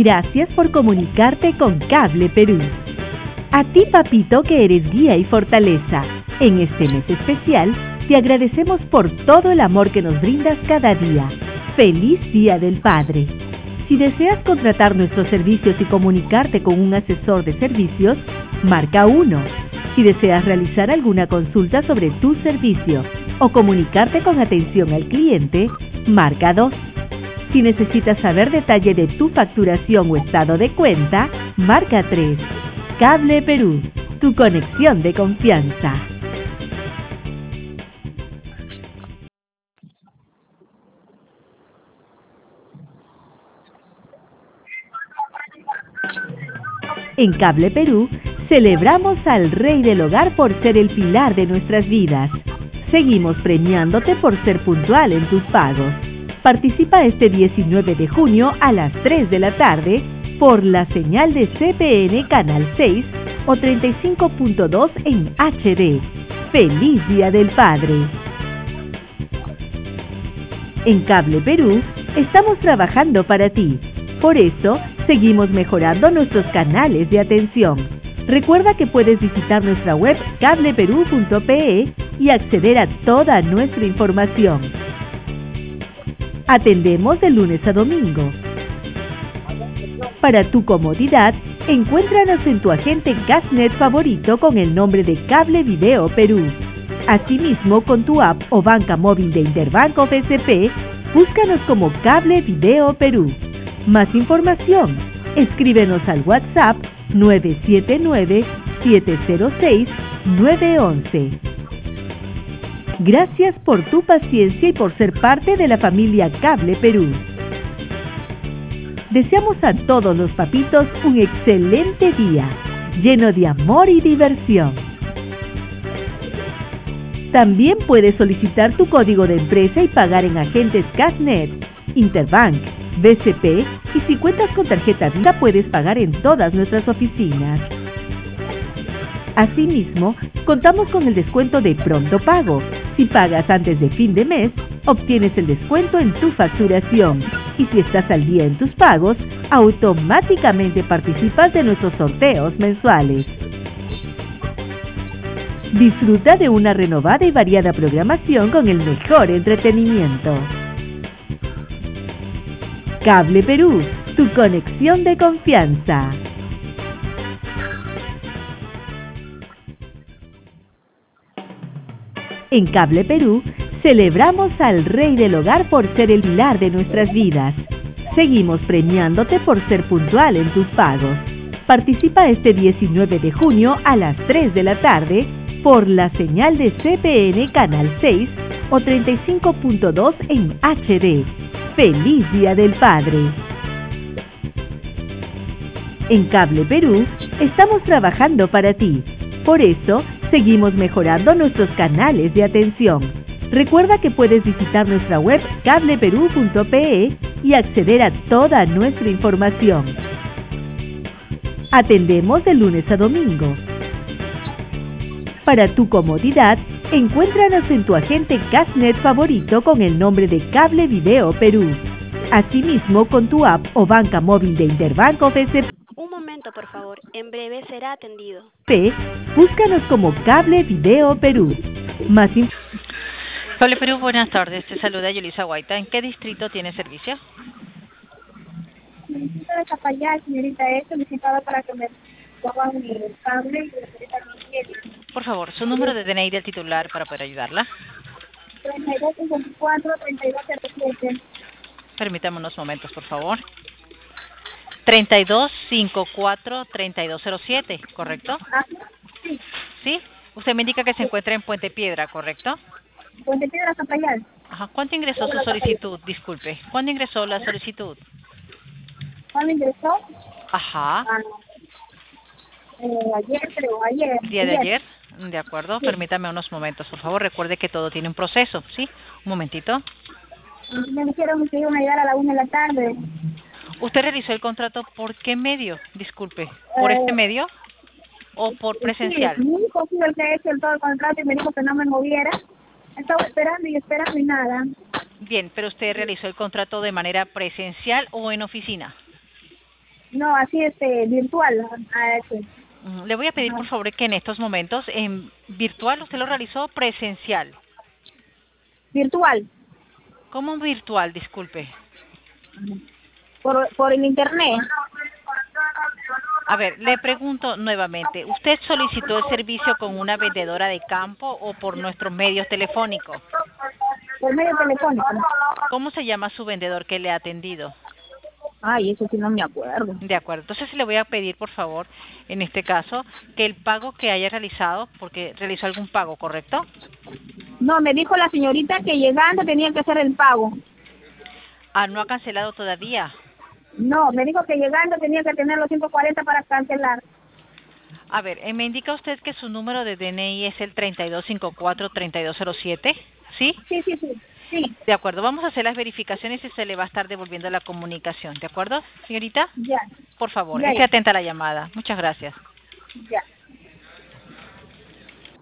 Gracias por comunicarte con Cable Perú. A ti, papito, que eres guía y fortaleza. En este mes especial, te agradecemos por todo el amor que nos brindas cada día. ¡Feliz Día del Padre! Si deseas contratar nuestros servicios y comunicarte con un asesor de servicios, marca 1. Si deseas realizar alguna consulta sobre tu servicio o comunicarte con atención al cliente, marca 2. Si necesitas saber detalle de tu facturación o estado de cuenta, marca 3. Cable Perú, tu conexión de confianza. En Cable Perú, celebramos al Rey del Hogar por ser el pilar de nuestras vidas. Seguimos premiándote por ser puntual en tus pagos. Participa este 19 de junio a las 3 de la tarde por la señal de CPN Canal 6 o 35.2 en HD. ¡Feliz Día del Padre! En Cable Perú, estamos trabajando para ti. Por eso, seguimos mejorando nuestros canales de atención. Recuerda que puedes visitar nuestra web cableperú.pe y acceder a toda nuestra información. Atendemos de lunes a domingo. Para tu comodidad, encuéntranos en tu agente Gasnet favorito con el nombre de Cable Video Perú. Asimismo, con tu app o banca móvil de Interbank o BCP, búscanos como Cable Video Perú. Más información, escríbenos al WhatsApp 979-706-911. Gracias por tu paciencia y por ser parte de la familia Cable Perú. Deseamos a todos los papitos un excelente día, lleno de amor y diversión. También puedes solicitar tu código de empresa y pagar en agentes Gasnet, Interbank, BCP, y si cuentas con tarjeta Visa puedes pagar en todas nuestras oficinas. Asimismo, contamos con el descuento de Pronto Pago. Si pagas antes de fin de mes, obtienes el descuento en tu facturación. Y si estás al día en tus pagos, automáticamente participas de nuestros sorteos mensuales. Disfruta de una renovada y variada programación con el mejor entretenimiento. Cable Perú, tu conexión de confianza. En Cable Perú, celebramos al Rey del Hogar por ser el pilar de nuestras vidas. Seguimos premiándote por ser puntual en tus pagos. Participa este 19 de junio a las 3 de la tarde por la señal de CPN Canal 6 o 35.2 en HD. ¡Feliz Día del Padre! En Cable Perú, estamos trabajando para ti. Por eso, seguimos mejorando nuestros canales de atención. Recuerda que puedes visitar nuestra web cableperú.pe y acceder a toda nuestra información. Atendemos de lunes a domingo. Para tu comodidad, encuéntranos en tu agente Gasnet favorito con el nombre de Cable Video Perú. Asimismo, con tu app o banca móvil de Interbank o BCP. Un momento, por favor. En breve será atendido. Búscanos como Cable Video Perú. Más Cable Perú, buenas tardes. Te saluda Yelisa Guaita. ¿En qué distrito tiene servicio? Necesito de Zapallar, señorita. He solicitado para que me pongan mi cable y la señorita no quiere. Por favor, su número de DNI del titular para poder ayudarla. 3254-3207. Permítame unos momentos, por favor. 3254-3207, ¿correcto? Sí. ¿Sí? Usted me indica que se encuentra en Puente Piedra, ¿correcto? Puente Piedra, Zapallar. Ajá. ¿Cuánto ingresó su solicitud? Disculpe. ¿Cuándo ingresó la solicitud? ¿Cuándo ingresó? Ajá. Ayer, creo, ayer. ¿Día de ayer? De acuerdo. Sí. Permítame unos momentos, por favor. Recuerde que todo tiene un proceso, ¿sí? Un momentito. Me dijeron que iban a llegar a la 1 de la tarde. ¿Usted realizó el contrato por qué medio? Disculpe. ¿Por este medio o por presencial? Sí, mi hijo fue el que ha hecho todo el contrato y me dijo que no me moviera. Estaba esperando y nada. Bien, pero ¿usted realizó el contrato de manera presencial o en oficina? No, así virtual. Le voy a pedir, por favor, que en estos momentos, en virtual, ¿usted lo realizó o presencial? Virtual, ¿Cómo virtual? Disculpe. por el internet. A ver, le pregunto nuevamente, ¿usted solicitó el servicio con una vendedora de campo o por nuestros medios telefónicos? Por medio telefónico. ¿Cómo se llama su vendedor que le ha atendido? Ay, eso sí no me acuerdo. De acuerdo, entonces le voy a pedir, por favor, en este caso, que el pago que haya realizado, porque realizó algún pago, ¿correcto? No, me dijo la señorita que llegando tenía que hacer el pago. Ah, no ha cancelado todavía. No, me dijo que llegando tenía que tener los 140 para cancelar. A ver, me indica usted que su número de DNI es el 3254-3207, ¿sí? Sí, sí, sí. Sí, De acuerdo, vamos a hacer las verificaciones y se le va a estar devolviendo la comunicación, ¿de acuerdo, señorita? ya. Por favor, Ya, esté ya. atenta a la llamada. Muchas gracias. Ya.